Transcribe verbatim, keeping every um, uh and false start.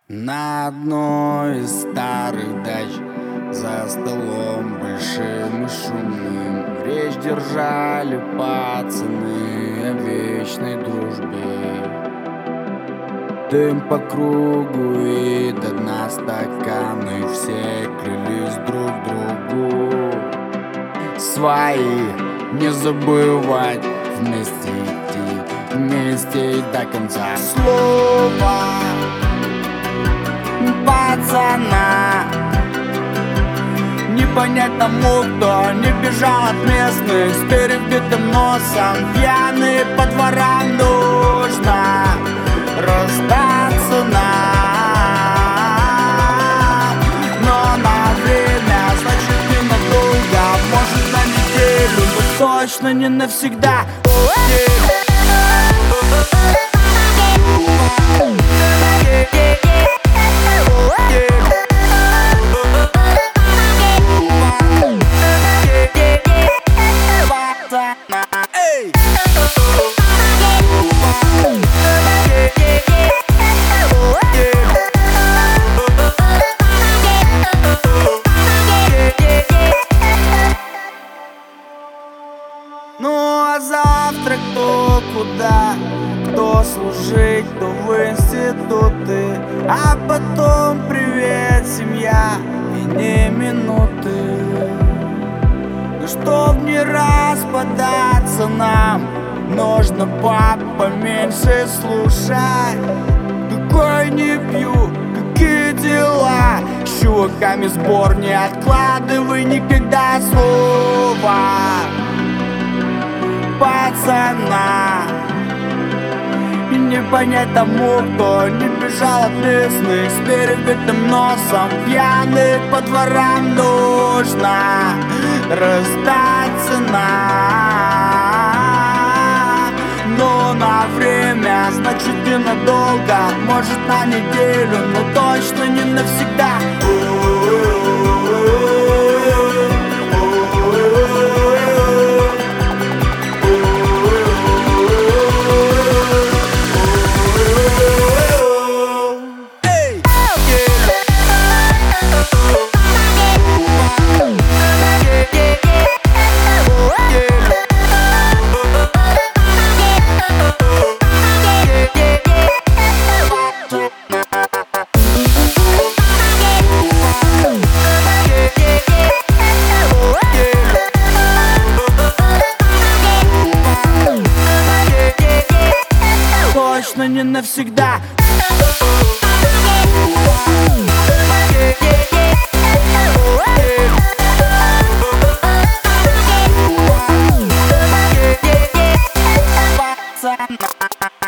На одной из старых дач за столом большим и шумным речь держали пацаны о вечной дружбе. Дым по кругу и до дна стаканы, все клялись друг другу свои не забывать, вместе идти, вместе и до конца. Слово пацана не понять тому, кто не бежал от местных с перебитым носом, пьяный по дворам. Нужно расстаться нам, но на время, значит ненадолго, может на неделю, но точно не навсегда. Ну а завтра кто куда, кто служить, кто в институты, а потом привет, семья, и не минуты. Но чтоб не распадаться нам, нужно пап поменьше слушать. Такой не пью, какие дела, с чуваками сбор не откладывай никогда слова пацана. И не понять тому, кто не бежал от местных с перебитым носом, пьяный по дворам. Нужно расстаться нам, но на время, значит ненадолго, может на неделю, но точно не навсегда. Точно не навсегда. Пацана.